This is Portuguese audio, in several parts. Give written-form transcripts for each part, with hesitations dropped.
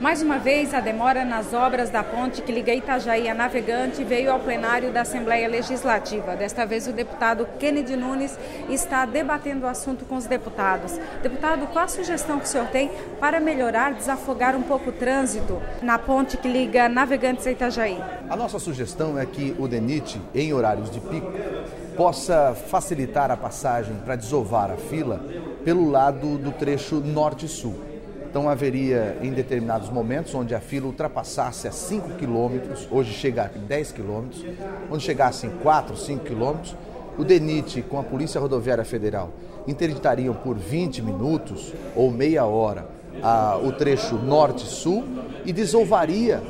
Mais uma vez, a demora nas obras da ponte que liga Itajaí a Navegante veio ao plenário da Assembleia Legislativa. Desta vez, o deputado Kennedy Nunes está debatendo o assunto com os deputados. Deputado, qual a sugestão que o senhor tem para melhorar, desafogar um pouco o trânsito na ponte que liga Navegantes a Itajaí? A nossa sugestão é que o DENIT, em horários de pico, possa facilitar a passagem para desovar a fila pelo lado do trecho norte-sul. Então haveria em determinados momentos onde a fila ultrapassasse a 5 quilômetros, hoje chega a 10 quilômetros, onde chegasse em 4, 5 quilômetros, o DENIT com a Polícia Rodoviária Federal interditariam por 20 minutos ou meia hora o trecho norte-sul e desovaria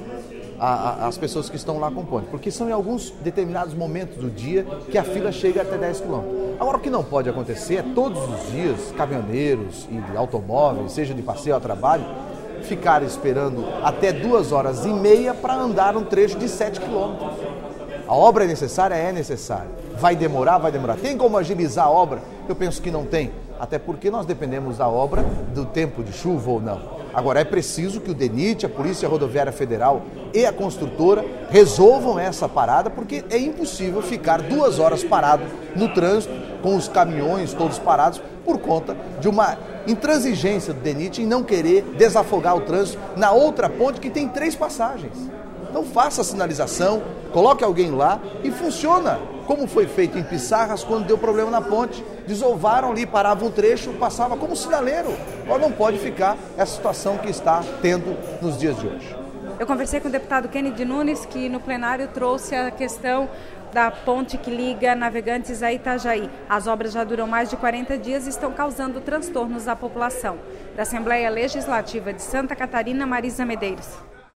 as pessoas que estão lá com ponte, porque são em alguns determinados momentos do dia que a fila chega até 10 quilômetros. Agora, o que não pode acontecer é todos os dias caminhoneiros e automóveis, seja de passeio ao trabalho, ficarem esperando até 2h30 para andar um trecho de 7 quilômetros. A obra é necessária? É necessária. Vai demorar? Vai demorar. Tem como agilizar a obra? Eu penso que não tem, até porque nós dependemos da obra do tempo de chuva ou não. Agora, é preciso que o DENIT, a Polícia Rodoviária Federal e a construtora resolvam essa parada, porque é impossível ficar 2 horas parado no trânsito, com os caminhões todos parados, por conta de uma intransigência do DENIT em não querer desafogar o trânsito na outra ponte que tem 3 passagens. Então faça a sinalização, coloque alguém lá e funciona, como foi feito em Pissarras quando deu problema na ponte. Desovaram ali, paravam um trecho, passava como sinaleiro. Agora não pode ficar essa situação que está tendo nos dias de hoje. Eu conversei com o deputado Kennedy Nunes, que no plenário trouxe a questão da ponte que liga Navegantes a Itajaí. As obras já duram mais de 40 dias e estão causando transtornos à população. Da Assembleia Legislativa de Santa Catarina, Marisa Medeiros.